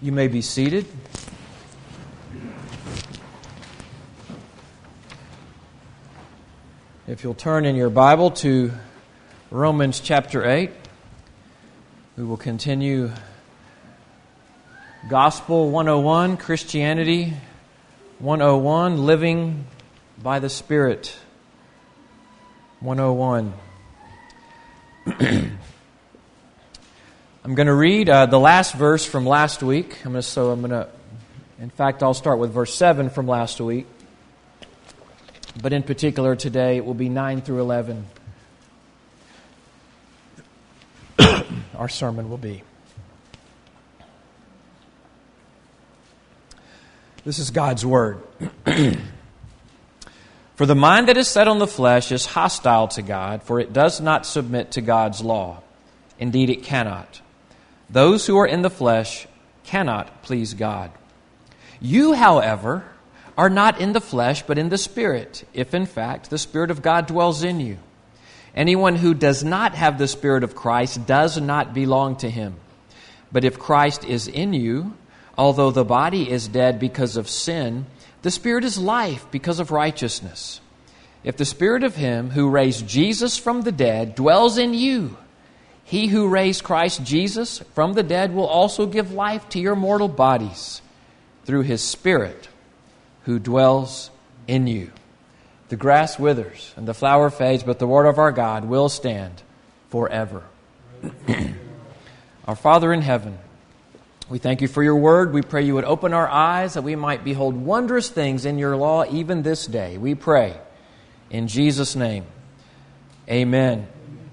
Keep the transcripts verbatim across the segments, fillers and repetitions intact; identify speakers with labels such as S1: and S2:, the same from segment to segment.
S1: You may be seated. If you'll turn in your Bible to Romans chapter eight, we will continue Gospel one oh one, Christianity one oh one, Living by the Spirit one oh one. I'm going to read uh, the last verse from last week. I'm going to, so I'm going to, in fact, I'll start with verse seven from last week. But in particular today, it will be nine through eleven. Our sermon will be. This is God's Word. For the mind that is set on the flesh is hostile to God, for it does not submit to God's law. Indeed, it cannot. Those who are in the flesh cannot please God. You, however, are not in the flesh, but in the Spirit, if in fact the Spirit of God dwells in you. Anyone who does not have the Spirit of Christ does not belong to Him. But if Christ is in you, although the body is dead because of sin, the Spirit is life because of righteousness. If the Spirit of Him who raised Jesus from the dead dwells in you, He who raised Christ Jesus from the dead will also give life to your mortal bodies through His Spirit who dwells in you. The grass withers and the flower fades, but the word of our God will stand forever. Our Father in heaven, we thank you for your word. We pray you would open our eyes that we might behold wondrous things in your law even this day. We pray in Jesus' name. Amen.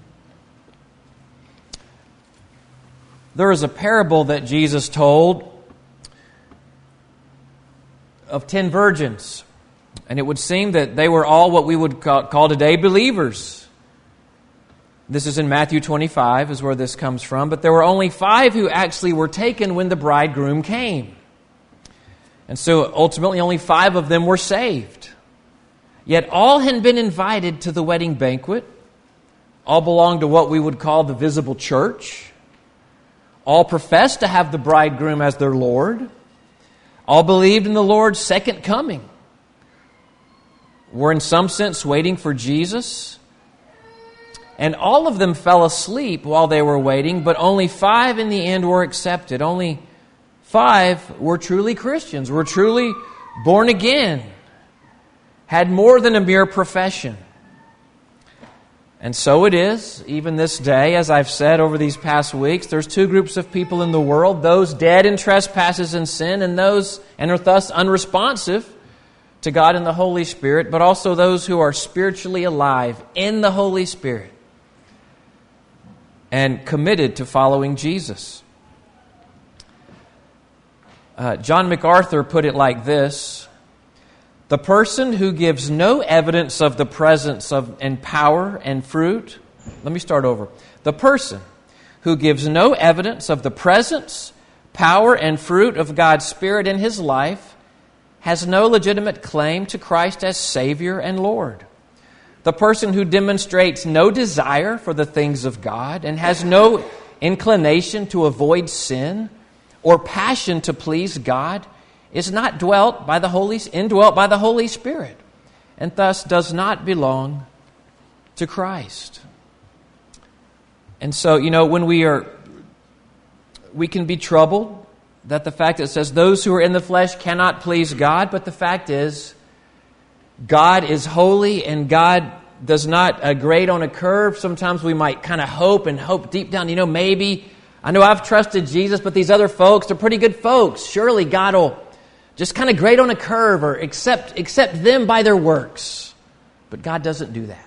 S1: There is a parable that Jesus told of ten virgins. And it would seem that they were all what we would call today believers. This is in Matthew twenty-five is where this comes from. But there were only five who actually were taken when the bridegroom came. And so ultimately only five of them were saved. Yet all had been invited to the wedding banquet. All belonged to what we would call the visible church. All professed to have the bridegroom as their Lord. All believed in the Lord's second coming. Were in some sense waiting for Jesus. And all of them fell asleep while they were waiting, but only five in the end were accepted. Only five were truly Christians, were truly born again, had more than a mere profession. And so it is, even this day, as I've said over these past weeks, there's two groups of people in the world, those dead in trespasses and sin, and those, and are thus unresponsive to God and the Holy Spirit, but also those who are spiritually alive in the Holy Spirit and committed to following Jesus. Uh, John MacArthur put it like this: the person who gives no evidence of the presence of and power and fruit, let me start over. The person who gives no evidence of the presence, power, and fruit of God's Spirit in his life has no legitimate claim to Christ as Savior and Lord. The person who demonstrates no desire for the things of God and has no inclination to avoid sin or passion to please God is not dwelt by the Holy, indwelt by the Holy Spirit, and thus does not belong to Christ. And so, you know, when we are, we can be troubled that the fact that it says those who are in the flesh cannot please God, but the fact is, God is holy and God does not uh, grade on a curve. Sometimes we might kind of hope and hope deep down, you know, maybe, I know I've trusted Jesus, but these other folks, they're pretty good folks. Surely God will just kind of grade on a curve or accept, accept them by their works. But God doesn't do that.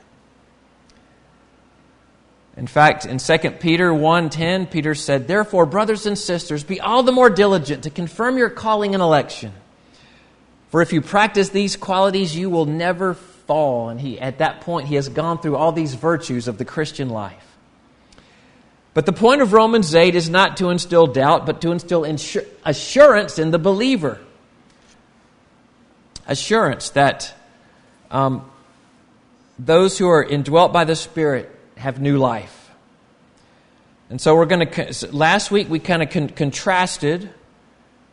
S1: In fact, in Second Peter one ten, Peter said, "Therefore, brothers and sisters, be all the more diligent to confirm your calling and election. For if you practice these qualities, you will never fall." And he, at that point, he has gone through all these virtues of the Christian life. But the point of Romans eight is not to instill doubt, but to instill insur- assurance in the believer. Assurance that um, those who are indwelt by the Spirit have new life. And so we're going to, last week we kind of con- contrasted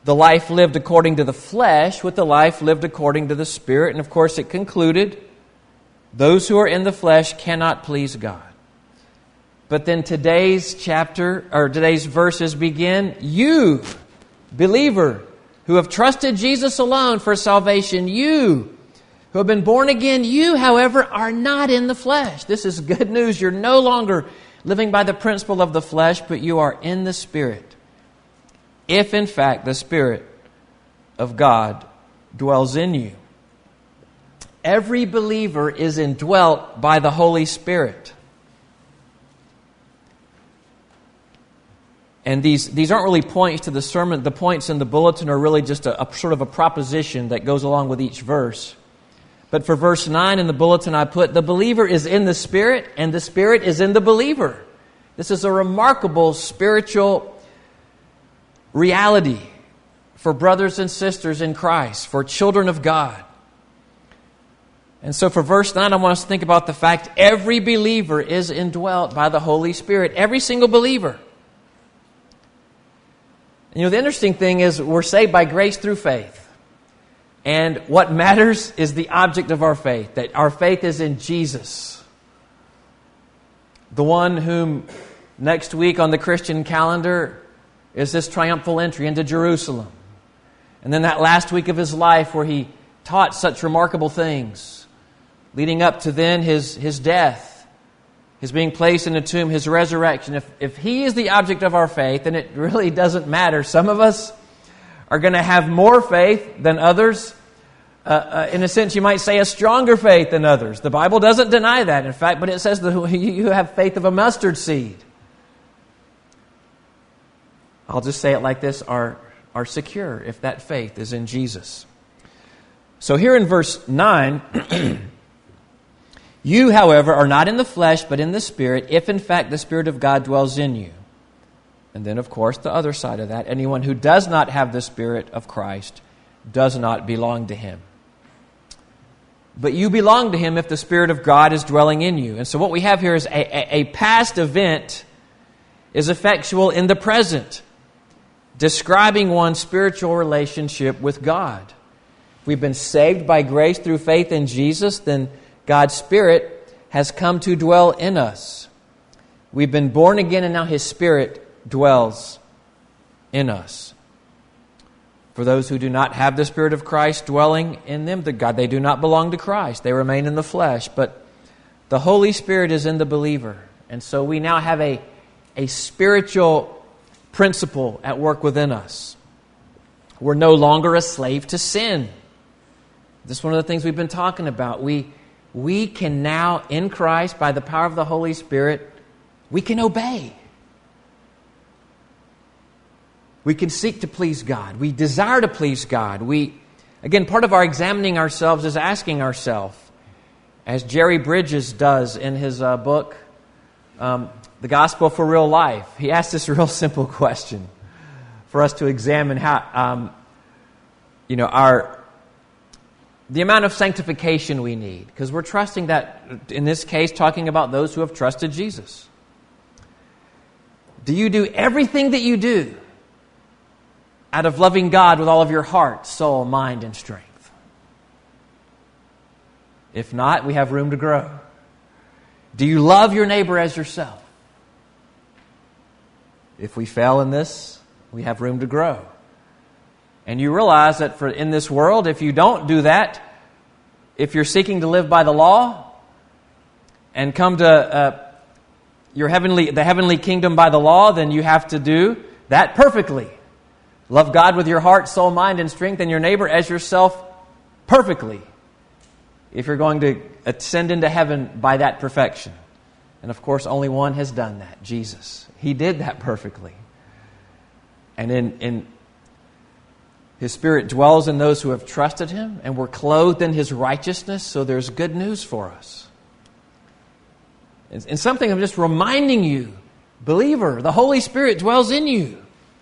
S1: the life lived according to the flesh with the life lived according to the Spirit. And of course it concluded, those who are in the flesh cannot please God. But then today's chapter, or today's verses begin, you, believer, who have trusted Jesus alone for salvation, you who have been born again, you, however, are not in the flesh. This is good news. You're no longer living by the principle of the flesh, but you are in the Spirit. If, in fact, the Spirit of God dwells in you. Every believer is indwelt by the Holy Spirit. And these, these aren't really points to the sermon. The points in the bulletin are really just a, a sort of a proposition that goes along with each verse. But for verse nine in the bulletin I put, the believer is in the Spirit and the Spirit is in the believer. This is a remarkable spiritual reality for brothers and sisters in Christ, for children of God. And so for verse nine, I want us to think about the fact every believer is indwelt by the Holy Spirit. Every single believer. You know, the interesting thing is we're saved by grace through faith. And what matters is the object of our faith, that our faith is in Jesus. The one whom next week on the Christian calendar is this triumphal entry into Jerusalem. And then that last week of his life where he taught such remarkable things, leading up to then his, his death, his being placed in a tomb, his resurrection. If, if he is the object of our faith, then it really doesn't matter. Some of us are going to have more faith than others. Uh, uh, in a sense, you might say a stronger faith than others. The Bible doesn't deny that, in fact, but it says that you have faith of a mustard seed. I'll just say it like this, are, are secure if that faith is in Jesus. So here in verse nine, you, however, are not in the flesh, but in the Spirit, if in fact the Spirit of God dwells in you. And then, of course, the other side of that, anyone who does not have the Spirit of Christ does not belong to Him. But you belong to Him if the Spirit of God is dwelling in you. And so what we have here is a, a, a past event is effectual in the present, describing one's spiritual relationship with God. If we've been saved by grace through faith in Jesus, then God's Spirit has come to dwell in us. We've been born again and now His Spirit dwells in us. For those who do not have the Spirit of Christ dwelling in them, the God, they do not belong to Christ. They remain in the flesh. But the Holy Spirit is in the believer. And so we now have a, a spiritual principle at work within us. We're no longer a slave to sin. This is one of the things we've been talking about. We, we can now, in Christ, by the power of the Holy Spirit, we can obey. We can seek to please God. We desire to please God. We, again, part of our examining ourselves is asking ourselves, as Jerry Bridges does in his uh, book, um, The Gospel for Real Life. He asks this real simple question for us to examine how, um, you know, our the amount of sanctification we need, because we're trusting that, in this case, talking about those who have trusted Jesus. Do you do everything that you do out of loving God with all of your heart, soul, mind, and strength? If not, we have room to grow. Do you love your neighbor as yourself? If we fail in this, we have room to grow. And you realize that for in this world, if you don't do that, if you're seeking to live by the law and come to uh, your heavenly, the heavenly kingdom by the law, then you have to do that perfectly. Love God with your heart, soul, mind, and strength, and your neighbor as yourself perfectly, if you're going to ascend into heaven by that perfection. And of course, only one has done that, Jesus. He did that perfectly. And in, in His Spirit dwells in those who have trusted Him, and we're clothed in His righteousness, so there's good news for us. And something I'm just reminding you, believer, the Holy Spirit dwells in you.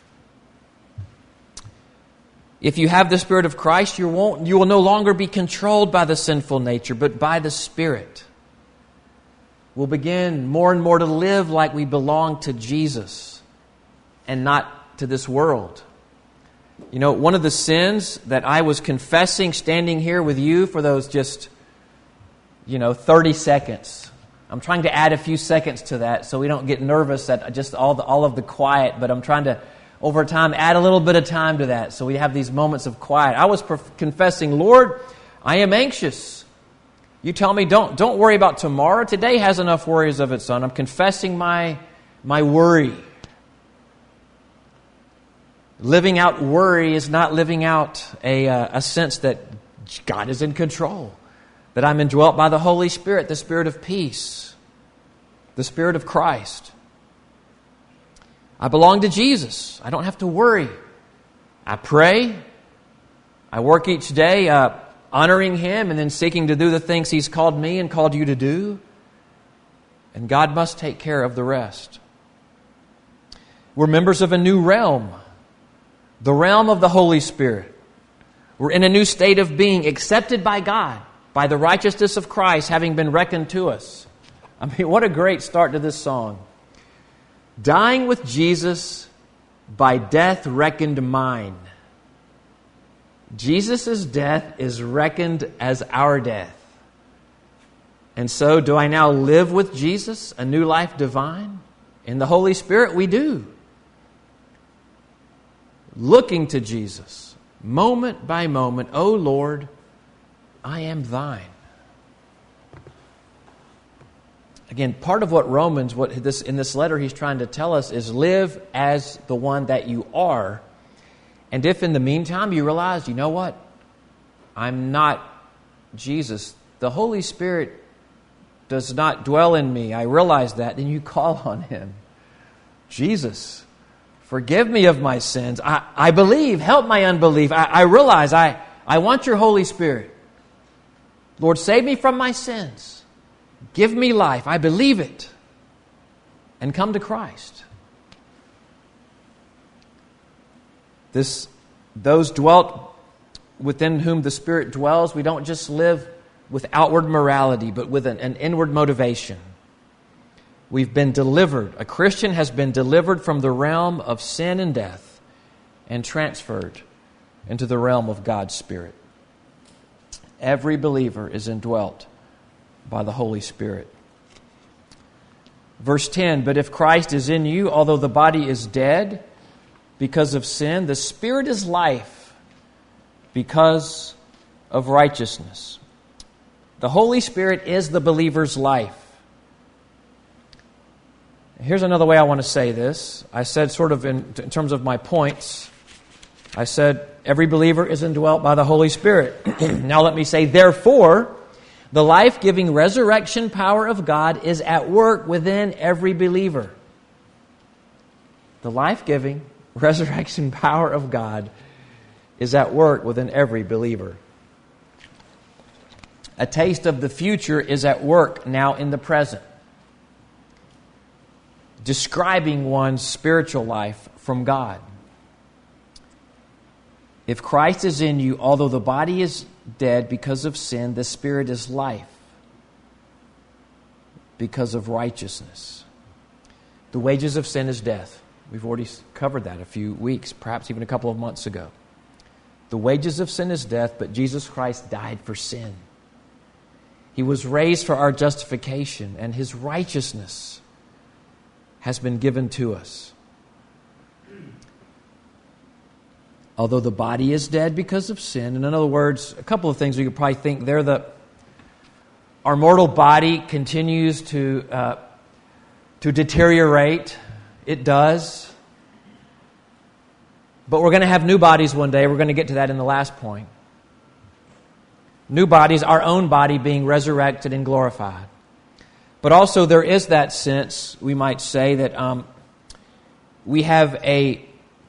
S1: If you have the Spirit of Christ, you won't, you will no longer be controlled by the sinful nature, but by the Spirit. We'll begin more and more to live like we belong to Jesus and not to this world. You know, one of the sins that I was confessing standing here with you for those just, you know, thirty seconds. I'm trying to add a few seconds to that so we don't get nervous at just all the, all of the quiet, but I'm trying to, over time, add a little bit of time to that so we have these moments of quiet. I was prof- confessing, Lord, I am anxious. You tell me, don't don't worry about tomorrow. Today has enough worries of its own. I'm confessing my my worry. Living out worry is not living out a, uh, a sense that God is in control, that I'm indwelt by the Holy Spirit, the Spirit of peace, the Spirit of Christ. I belong to Jesus. I don't have to worry. I pray. I work each day uh, honoring Him and then seeking to do the things He's called me and called you to do. And God must take care of the rest. We're members of a new realm, the realm of the Holy Spirit. We're in a new state of being, accepted by God, by the righteousness of Christ having been reckoned to us. I mean, what a great start to this song. Dying with Jesus, by death reckoned mine. Jesus' death is reckoned as our death. And so, do I now live with Jesus, a new life divine? In the Holy Spirit, we do. Looking to Jesus, moment by moment, O Lord, I am thine. Again, part of what Romans, what this in this letter he's trying to tell us is live as the one that you are. And if in the meantime you realize, you know what? I'm not Jesus. The Holy Spirit does not dwell in me. I realize that. Then you call on Him. Jesus, forgive me of my sins. I, I believe. Help my unbelief. I, I realize I, I want your Holy Spirit. Lord, save me from my sins. Give me life. I believe it. And come to Christ. This, those dwelt within whom the Spirit dwells, we don't just live with outward morality, but with an, an inward motivation. We've been delivered. A Christian has been delivered from the realm of sin and death and transferred into the realm of God's Spirit. Every believer is indwelt by the Holy Spirit. Verse ten, but if Christ is in you, although the body is dead because of sin, the Spirit is life because of righteousness. The Holy Spirit is the believer's life. Here's another way I want to say this. I said sort of in, in terms of my points, I said every believer is indwelt by the Holy Spirit. Now let me say, therefore, the life-giving resurrection power of God is at work within every believer. The life-giving resurrection power of God is at work within every believer. A taste of the future is at work now in the present, describing one's spiritual life from God. If Christ is in you, although the body is dead because of sin, the Spirit is life because of righteousness. The wages of sin is death. We've already covered that a few weeks, perhaps even a couple of months ago. The wages of sin is death, but Jesus Christ died for sin. He was raised for our justification, and His righteousness has been given to us. Although the body is dead because of sin, and in other words, a couple of things we could probably think there. The our mortal body continues to uh, to deteriorate. It does. But we're going to have new bodies one day. We're going to get to that in the last point. New bodies, our own body being resurrected and glorified. But also there is that sense, we might say, that um, we have a,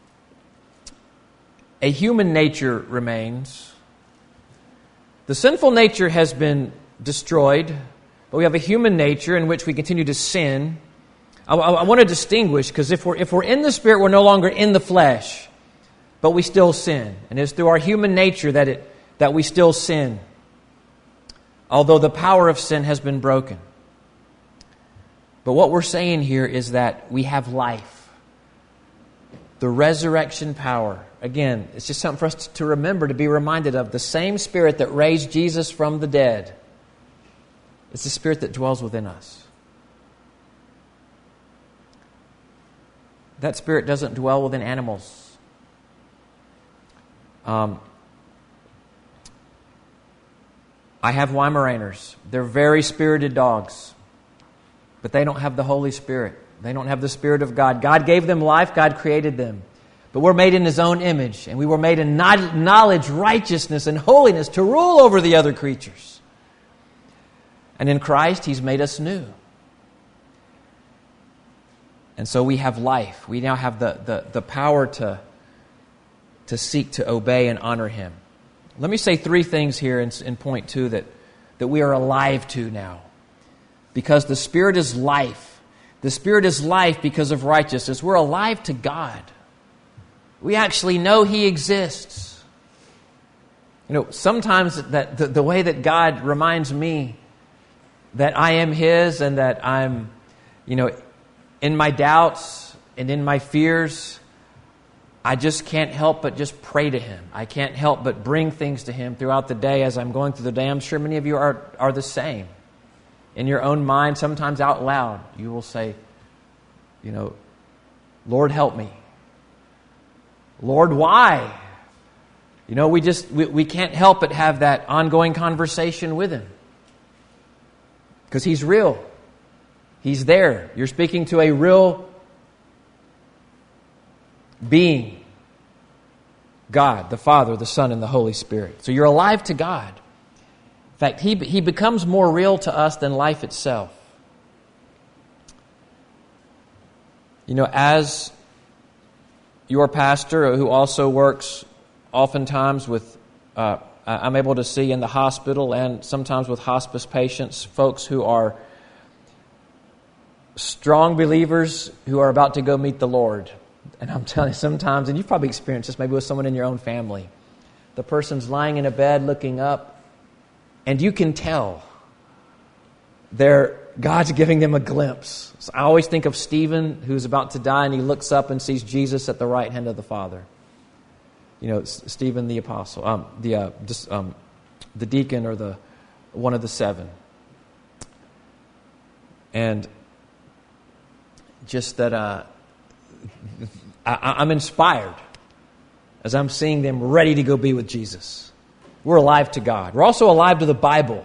S1: a human nature remains. The sinful nature has been destroyed, but we have a human nature in which we continue to sin. I, I, I want to distinguish, because if we're, if we're in the Spirit, we're no longer in the flesh, but we still sin. And it's through our human nature that it that we still sin, although the power of sin has been broken. But what we're saying here is that we have life. The resurrection power. Again, it's just something for us to remember, to be reminded of. The same Spirit that raised Jesus from the dead. It's the Spirit that dwells within us. That Spirit doesn't dwell within animals. Um, I have Weimaraners. They're very spirited dogs. But they don't have the Holy Spirit. They don't have the Spirit of God. God gave them life. God created them. But we're made in His own image. And we were made in knowledge, righteousness, and holiness to rule over the other creatures. And in Christ, He's made us new. And so we have life. We now have the, the, the power to, to seek to obey and honor Him. Let me say three things here in, in point two that, that we are alive to now. Because the Spirit is life. The Spirit is life because of righteousness. We're alive to God. We actually know He exists. You know, sometimes that the, the way that God reminds me that I am His and that I'm, you know, in my doubts and in my fears, I just can't help but just pray to Him. I can't help but bring things to Him throughout the day as I'm going through the day. I'm sure many of you are, are the same. In your own mind, sometimes out loud, you will say, you know, Lord, help me. Lord, why? You know, we just, we, we can't help but have that ongoing conversation with Him. Because He's real. He's there. You're speaking to a real being. God, the Father, the Son, and the Holy Spirit. So you're alive to God. In fact, he, he becomes more real to us than life itself. You know, as your pastor, who also works oftentimes with, uh, I'm able to see in the hospital and sometimes with hospice patients, folks who are strong believers who are about to go meet the Lord. And I'm telling you, sometimes, and you've probably experienced this maybe with someone in your own family, the person's lying in a bed looking up, and you can tell they're, God's giving them a glimpse. So I always think of Stephen, who's about to die, and he looks up and sees Jesus at the right hand of the Father. You know, Stephen the apostle, um, the uh, just, um, the deacon, or the one of the seven, and just that uh, I, I'm inspired as I'm seeing them ready to go be with Jesus. We're alive to God. We're also alive to the Bible.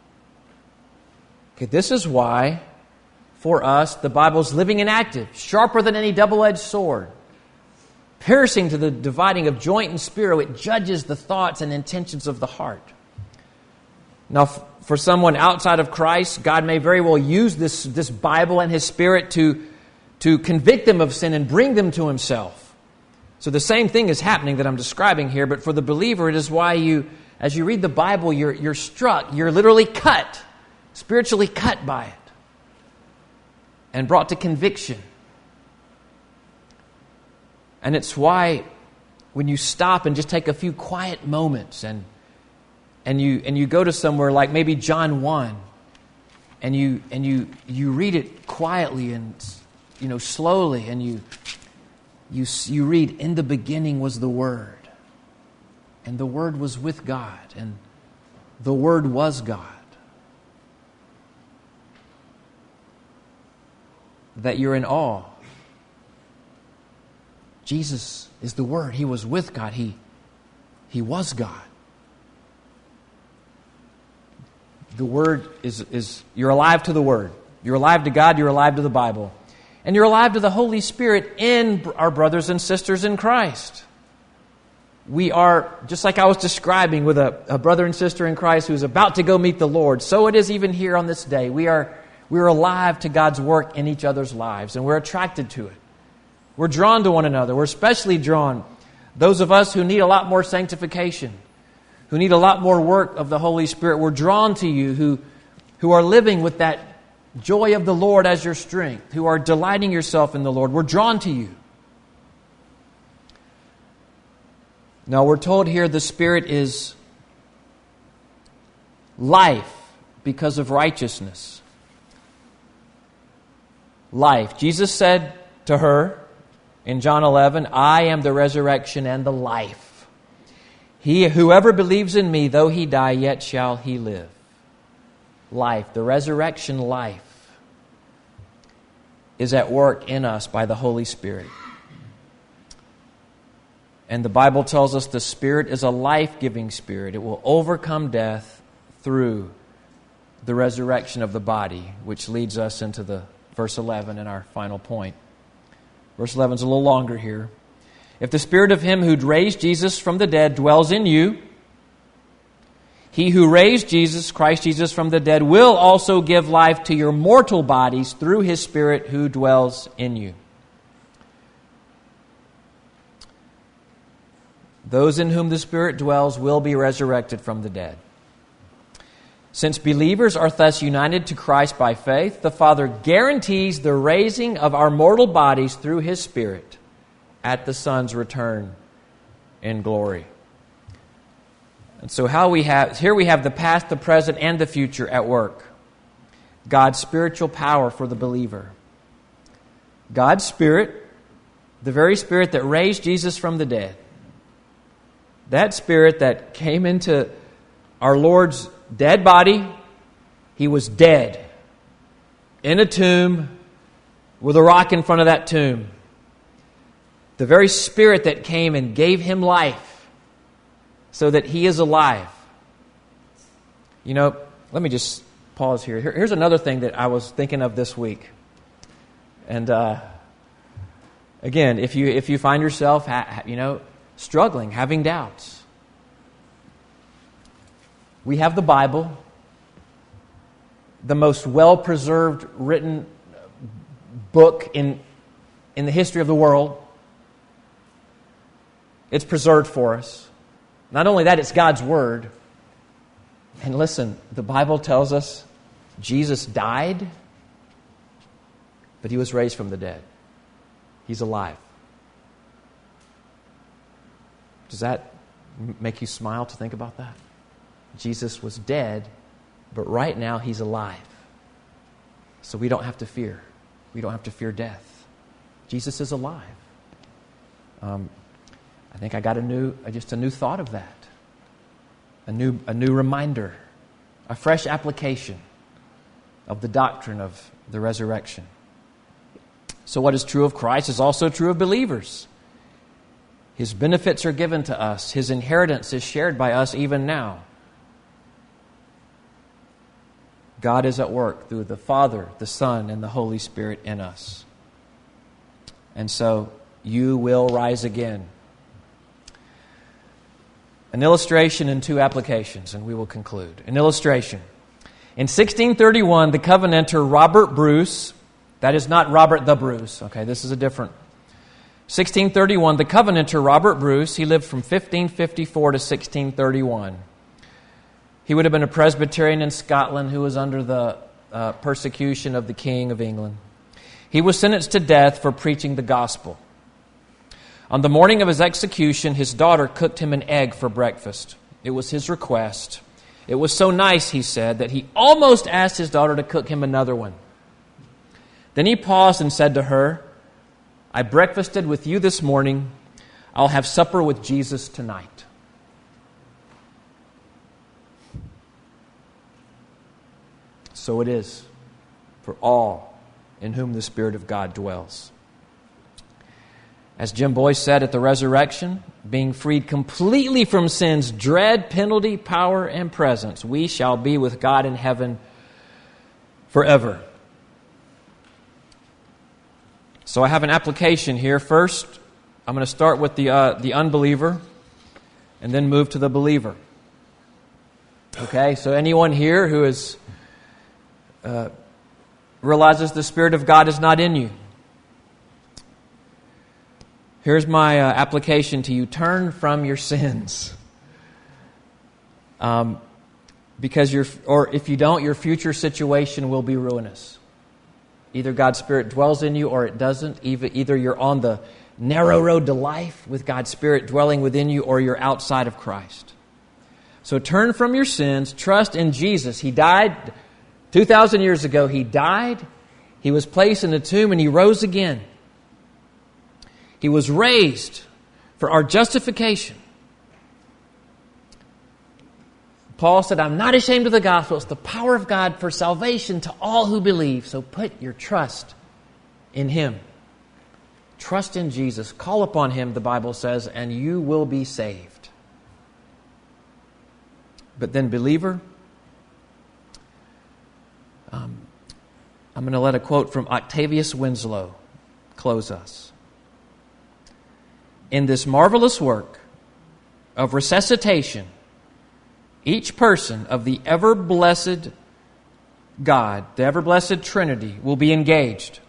S1: Okay, this is why, for us, the Bible's living and active, sharper than any double-edged sword, piercing to the dividing of joint and marrow. It judges the thoughts and intentions of the heart. Now, f- for someone outside of Christ, God may very well use this, this Bible and His Spirit to, to convict them of sin and bring them to Himself. So the same thing is happening that I'm describing here, but for the believer, it is why you, as you read the Bible, you're, you're struck, you're literally cut, spiritually cut by it, and brought to conviction. And it's why when you stop and just take a few quiet moments and and you and you go to somewhere like maybe John one, and you and you you read it quietly and, you know, slowly, and you you you read, in the beginning was the Word, and the Word was with God, and the Word was God. That you're in awe. Jesus is the Word. He was with God. He, he was God. The Word is, is, you're alive to the Word. You're alive to God. You're alive to the Bible. And you're alive to the Holy Spirit in our brothers and sisters in Christ. We are, just like I was describing with a, a brother and sister in Christ who's about to go meet the Lord, so it is even here on this day. We are, we are alive to God's work in each other's lives, and we're attracted to it. We're drawn to one another. We're especially drawn, those of us who need a lot more sanctification, who need a lot more work of the Holy Spirit. We're drawn to you who, who are living with that joy of the Lord as your strength, who are delighting yourself in the Lord. We're drawn to you. Now, we're told here the Spirit is life because of righteousness. Life. Jesus said to her, In John eleven, I am the resurrection and the life. He, whoever believes in me, though he die, yet shall he live. Life, the resurrection life, is at work in us by the Holy Spirit. And the Bible tells us the Spirit is a life-giving Spirit. It will overcome death through the resurrection of the body, which leads us into the verse eleven and our final point. Verse eleven is a little longer here. If the Spirit of Him who raised Jesus from the dead dwells in you, He who raised Jesus, Christ Jesus, from the dead will also give life to your mortal bodies through His Spirit who dwells in you. Those in whom the Spirit dwells will be resurrected from the dead. Since believers are thus united to Christ by faith, the Father guarantees the raising of our mortal bodies through His Spirit at the Son's return in glory. And so how we have here we have the past, the present, and the future at work. God's spiritual power for the believer. God's Spirit, the very Spirit that raised Jesus from the dead. That Spirit that came into our Lord's dead body. He was dead in a tomb with a rock in front of that tomb. The very Spirit that came and gave Him life so that He is alive. You know, let me just pause here. here here's another thing that I was thinking of this week. And uh, again, if you if you find yourself, ha- you know, struggling, having doubts, we have the Bible, the most well-preserved written book in, in the history of the world. It's preserved for us. Not only that, it's God's Word. And listen, the Bible tells us Jesus died, but He was raised from the dead. He's alive. Does that make you smile to think about that? Jesus was dead, but right now He's alive. So we don't have to fear. We don't have to fear death. Jesus is alive. Um, I think I got a new, just a new thought of that. A new, a new reminder, a fresh application of the doctrine of the resurrection. So what is true of Christ is also true of believers. His benefits are given to us. His inheritance is shared by us even now. God is at work through the Father, the Son, and the Holy Spirit in us. And so you will rise again. An illustration and two applications, and we will conclude. An illustration. In sixteen thirty-one, the Covenanter Robert Bruce, that is not Robert the Bruce, okay, this is a different. sixteen thirty-one, the Covenanter Robert Bruce, he lived from fifteen fifty-four to sixteen thirty-one. He would have been a Presbyterian in Scotland who was under the uh, persecution of the King of England. He was sentenced to death for preaching the gospel. On the morning of his execution, his daughter cooked him an egg for breakfast. It was his request. It was so nice, he said, that he almost asked his daughter to cook him another one. Then he paused and said to her, I breakfasted with you this morning. I'll have supper with Jesus tonight. So it is for all in whom the Spirit of God dwells. As Jim Boyce said at the resurrection, being freed completely from sin's dread, penalty, power, and presence, we shall be with God in heaven forever. So I have an application here. First, I'm going to start with the uh, the unbeliever and then move to the believer. Okay, so anyone here who is uh, realizes the Spirit of God is not in you, here's my uh, application to you. Turn from your sins. Um, because you're, or if you don't, your future situation will be ruinous. Either God's Spirit dwells in you or it doesn't. Either you're on the narrow road to life with God's Spirit dwelling within you or you're outside of Christ. So turn from your sins. Trust in Jesus. He died two thousand years ago. He died. He was placed in a tomb and He rose again. He was raised for our justification. Paul said, I'm not ashamed of the gospel. It's the power of God for salvation to all who believe. So put your trust in Him. Trust in Jesus. Call upon Him, the Bible says, and you will be saved. But then, believer, um, I'm going to let a quote from Octavius Winslow close us. In this marvelous work of resuscitation, each person of the ever-blessed God, the ever-blessed Trinity, will be engaged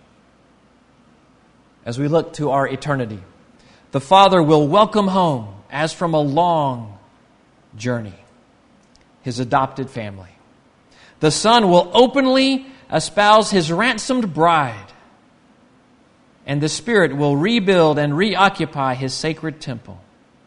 S1: as we look to our eternity. The Father will welcome home, as from a long journey, His adopted family. The Son will openly espouse His ransomed bride, and the Spirit will rebuild and reoccupy His sacred temple.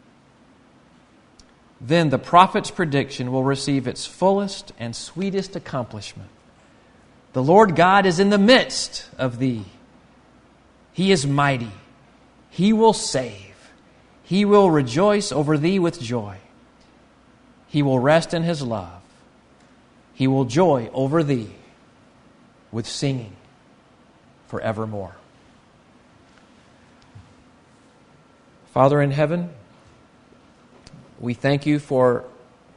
S1: Then the prophet's prediction will receive its fullest and sweetest accomplishment. The Lord God is in the midst of thee. He is mighty. He will save. He will rejoice over thee with joy. He will rest in His love. He will joy over thee with singing forevermore. Father in heaven, we thank You for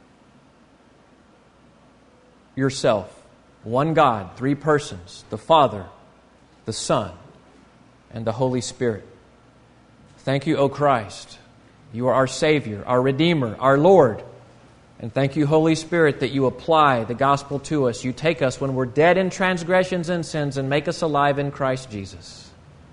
S1: Yourself, one God, three persons, the Father, the Son, and the Holy Spirit. Thank You, O Christ. You are our Savior, our Redeemer, our Lord. And thank You, Holy Spirit, that You apply the gospel to us. You take us when we're dead in transgressions and sins and make us alive in Christ Jesus.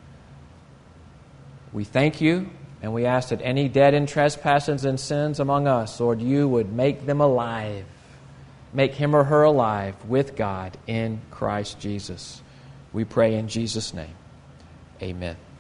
S1: We thank You. And we ask that any dead in trespasses and sins among us, Lord, You would make them alive. Make him or her alive with God in Christ Jesus. We pray in Jesus' name. Amen.